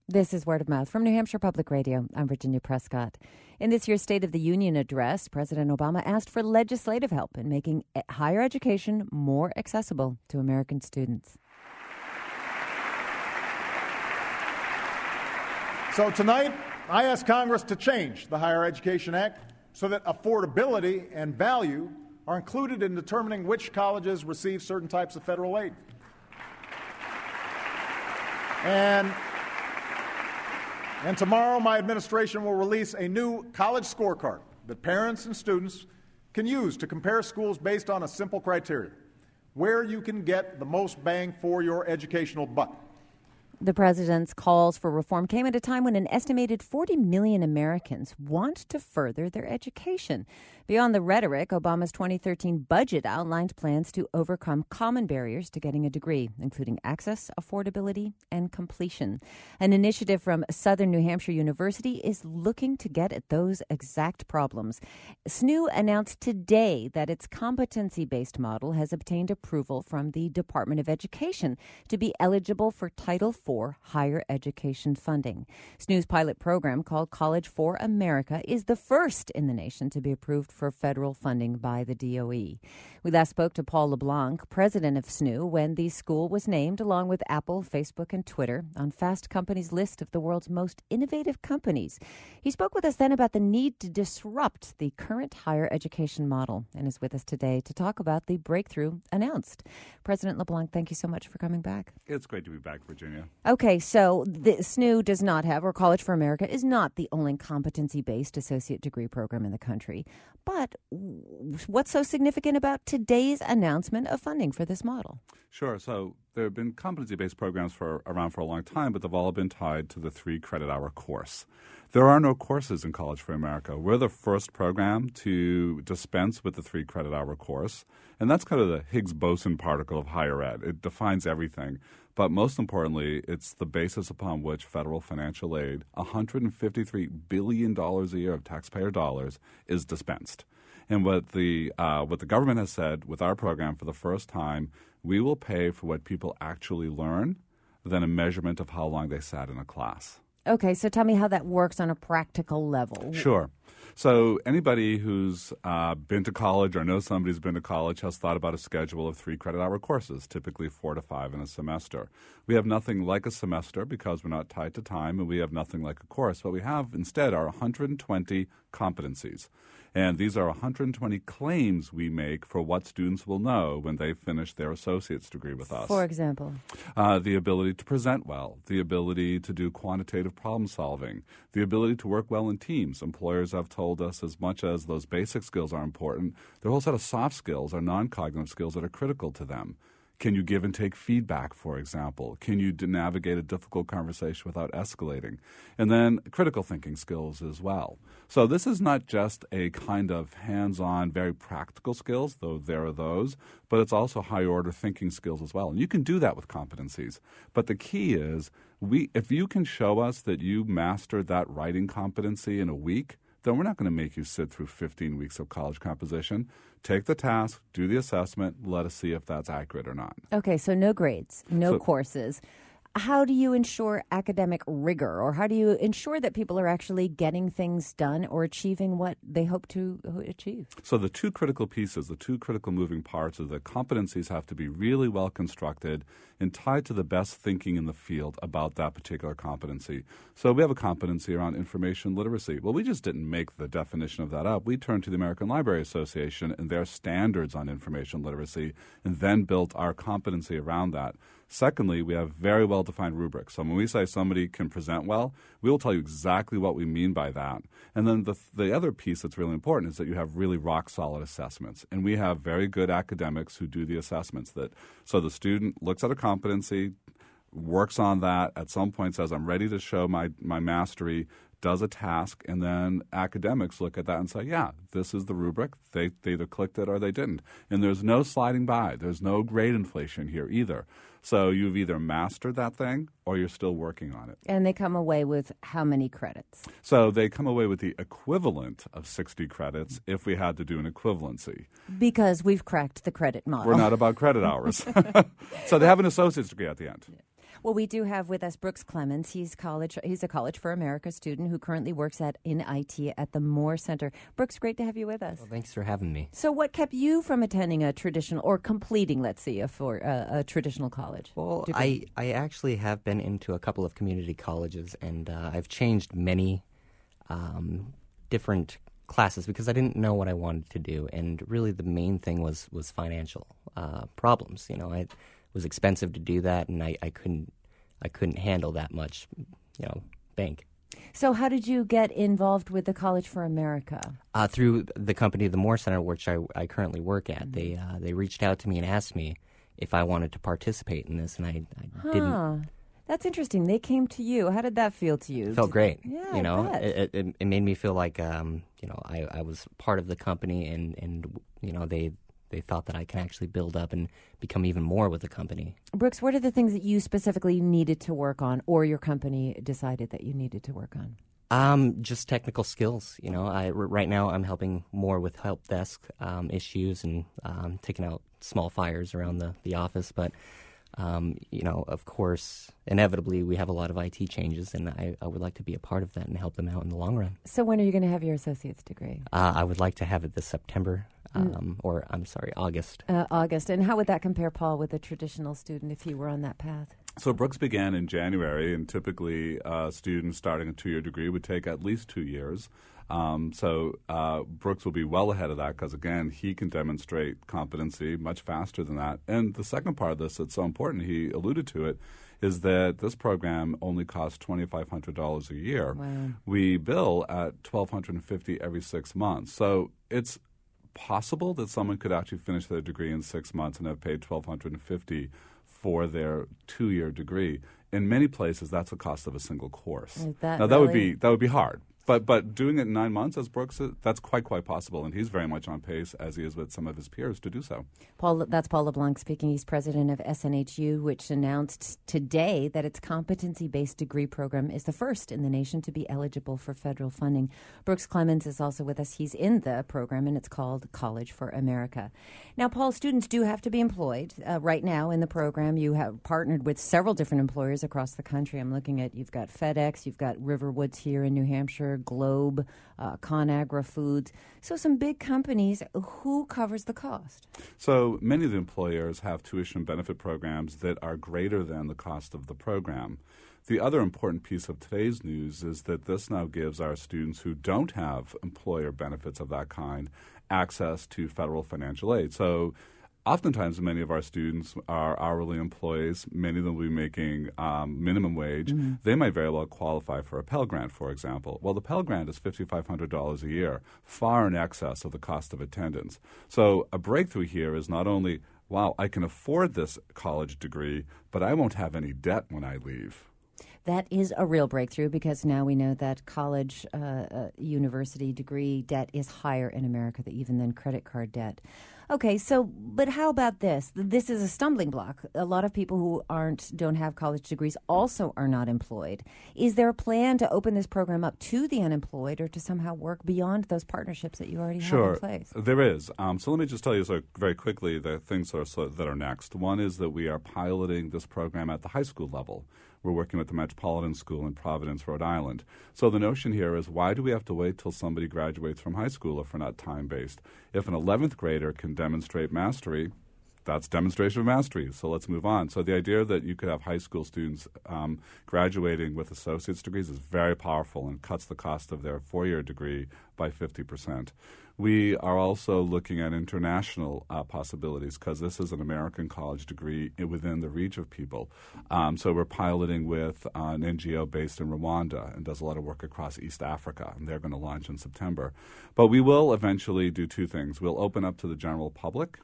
This is Word of Mouth from New Hampshire Public Radio. I'm Virginia Prescott. In this year's State of the Union address, President Obama asked for legislative help in making higher education more accessible to American students. So tonight, I ask Congress to change the Higher Education Act so that affordability and value are included in determining which colleges receive certain types of federal aid. And tomorrow, my administration will release a new college scorecard that parents and students can use to compare schools based on a simple criteria: where you can get the most bang for your educational buck. The president's calls for reform came at a time when an estimated 40 million Americans want to further their education. Beyond the rhetoric, Obama's 2013 budget outlined plans to overcome common barriers to getting a degree, including access, affordability, and completion. An initiative from Southern New Hampshire University is looking to get at those exact problems. SNU announced today that its competency-based model has obtained approval from the Department of Education to be eligible for Title IV higher education funding. SNU's pilot program, called College for America, is the first in the nation to be approved for federal funding by the DOE. We last spoke to Paul LeBlanc, president of SNU, when the school was named, along with Apple, Facebook, and Twitter, on Fast Company's list of the world's most innovative companies. He spoke with us then about the need to disrupt the current higher education model and is with us today to talk about the breakthrough announced. President LeBlanc, thank you so much for coming back. It's great to be back, Virginia. Okay, so the SNU does not have, or College for America is not the only competency-based associate degree program in the country. But what's so significant about today's announcement of funding for this model? Sure. So there have been competency-based programs around for a long time, but they've all been tied to the 3-credit-hour course. There are no courses in College for America. We're the first program to dispense with the 3-credit-hour course, and that's kind of the Higgs-Boson particle of higher ed. It defines everything. But most importantly, it's the basis upon which federal financial aid, $153 billion a year of taxpayer dollars, is dispensed. And what the government has said with our program for the first time, we will pay for what people actually learn than a measurement of how long they sat in a class. Okay, so tell me how that works on a practical level. Sure. So anybody who's been to college or knows somebody who's been to college has thought about a schedule of 3-credit-hour courses, typically 4 to 5 in a semester. We have nothing like a semester because we're not tied to time, and we have nothing like a course. What we have instead are 120 competencies. And these are 120 claims we make for what students will know when they finish their associate's degree with us. For example? The ability to present well, the ability to do quantitative problem solving, the ability to work well in teams. Employers have told us as much as those basic skills are important, there are a whole set of soft skills or non-cognitive skills that are critical to them. Can you give and take feedback, for example? Can you navigate a difficult conversation without escalating? And then critical thinking skills as well. So this is not just a kind of hands-on, very practical skills, though there are those, but it's also high-order thinking skills as well. And you can do that with competencies. But the key is, if you can show us that you mastered that writing competency in a week, then we're not going to make you sit through 15 weeks of college composition. Take the task, do the assessment, let us see if that's accurate or not. Okay, so no grades, no courses. How do you ensure academic rigor, or how do you ensure that people are actually getting things done or achieving what they hope to achieve? So the two critical pieces, the two critical moving parts are that competencies have to be really well constructed and tied to the best thinking in the field about that particular competency. So we have a competency around information literacy. Well, we just didn't make the definition of that up. We turned to the American Library Association and their standards on information literacy and then built our competency around that. Secondly, we have very well-defined rubrics. So when we say somebody can present well, we will tell you exactly what we mean by that. And then the other piece that's really important is that you have really rock-solid assessments. And we have very good academics who do the assessments. So the student looks at a competency, works on that, at some point says, I'm ready to show my mastery, does a task, and then academics look at that and say, yeah, this is the rubric. They either clicked it or they didn't. And there's no sliding by. There's no grade inflation here either. So you've either mastered that thing or you're still working on it. And they come away with how many credits? So they come away with the equivalent of 60 credits if we had to do an equivalency. Because we've cracked the credit model. We're not about credit hours. So they have an associate's degree at the end. Well, we do have with us Brooks Clemens. He's a College for America student who currently works in IT at the Moore Center. Brooks, great to have you with us. Well, thanks for having me. So what kept you from attending a traditional or completing, let's see, a traditional college? Well, I actually have been into a couple of community colleges, and I've changed many different classes because I didn't know what I wanted to do, and really the main thing was financial problems. You know, it was expensive to do that, and I couldn't handle that much, bank. So how did you get involved with the College for America? Through the company, the Moore Center, which I currently work at. They reached out to me and asked me if I wanted to participate in this, and I didn't. That's interesting. They came to you. How did that feel to you? It felt great. Yeah, you know, I bet. it made me feel like I was part of the company, and they thought that I can actually build up and become even more with the company. Brooks, what are the things that you specifically needed to work on, or your company decided that you needed to work on? Just technical skills. You know, right now I'm helping more with help desk issues and taking out small fires around the office, but. Of course, inevitably, we have a lot of IT changes, and I would like to be a part of that and help them out in the long run. So when are you going to have your associate's degree? I would like to have it this September, August. August. And how would that compare, Paul, with a traditional student if you were on that path? So Brooks began in January, and typically students starting a 2-year degree would take at least 2 years. Brooks will be well ahead of that because, again, he can demonstrate competency much faster than that. And the second part of this that's so important, he alluded to it, is that this program only costs $2,500 a year. Wow. We bill at $1,250 every 6 months. So it's possible that someone could actually finish their degree in 6 months and have paid $1,250 for their 2-year degree. In many places, that's the cost of a single course. That would be hard. But doing it in 9 months, as Brooks, that's quite possible, and he's very much on pace, as he is with some of his peers, to do so. That's Paul LeBlanc speaking. He's president of SNHU, which announced today that its competency-based degree program is the first in the nation to be eligible for federal funding. Brooks Clemens is also with us. He's in the program, and it's called College for America. Now, Paul, students do have to be employed. Right now in the program, you have partnered with several different employers across the country. I'm looking at, you've got FedEx, you've got Riverwoods here in New Hampshire, Globe, ConAgra Foods. So some big companies. Who covers the cost? So many of the employers have tuition benefit programs that are greater than the cost of the program. The other important piece of today's news is that this now gives our students who don't have employer benefits of that kind access to federal financial aid. So oftentimes, many of our students are hourly employees. Many of them will be making minimum wage. Mm-hmm. They might very well qualify for a Pell Grant, for example. Well, the Pell Grant is $5,500 a year, far in excess of the cost of attendance. So a breakthrough here is not only, wow, I can afford this college degree, but I won't have any debt when I leave. That is a real breakthrough because now we know that college, university degree debt is higher in America even than credit card debt. Okay, but how about this? This is a stumbling block. A lot of people who don't have college degrees also are not employed. Is there a plan to open this program up to the unemployed or to somehow work beyond those partnerships that you already have in place? Sure, there is. So let me just tell you very quickly the things that are next. One is that we are piloting this program at the high school level. We're working with the Metropolitan School in Providence, Rhode Island. So the notion here is, why do we have to wait till somebody graduates from high school if we're not time-based? If an 11th grader can demonstrate mastery, that's demonstration of mastery. So let's move on. So the idea that you could have high school students graduating with associate's degrees is very powerful and cuts the cost of their 4-year degree by 50%. We are also looking at international possibilities because this is an American college degree within the reach of people. So we're piloting with an NGO based in Rwanda and does a lot of work across East Africa, and they're going to launch in September. But we will eventually do two things. We'll open up to the general public.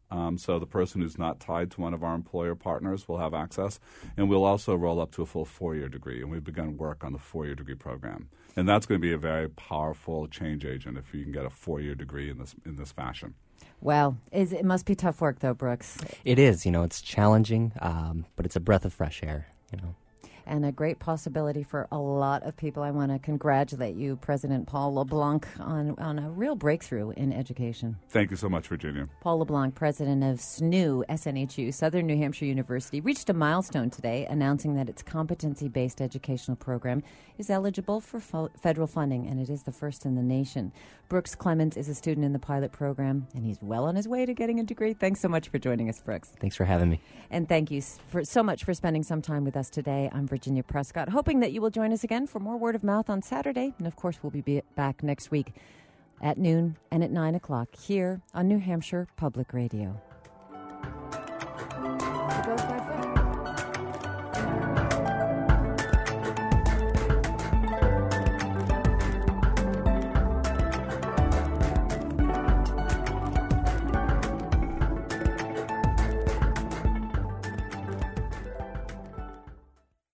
So the person who's not tied to one of our employer partners will have access, and we'll also roll up to a full 4-year degree, and we've begun work on the 4-year degree program. And that's going to be a very powerful change agent if you can get a 4-year degree in this fashion. Well, it must be tough work, though, Brooks. It is. It's challenging, but it's a breath of fresh air, and a great possibility for a lot of people. I want to congratulate you, President Paul LeBlanc, on a real breakthrough in education. Thank you so much, Virginia. Paul LeBlanc, president of SNU, SNHU, Southern New Hampshire University, reached a milestone today announcing that its competency-based educational program is eligible for federal funding, and it is the first in the nation. Brooks Clemens is a student in the pilot program, and he's well on his way to getting a degree. Thanks so much for joining us, Brooks. Thanks for having me. And thank you so much for spending some time with us today. I'm Virginia Prescott, hoping that you will join us again for more Word of Mouth on Saturday. And, of course, we'll be back next week at noon and at 9 o'clock here on New Hampshire Public Radio. It goes by fast.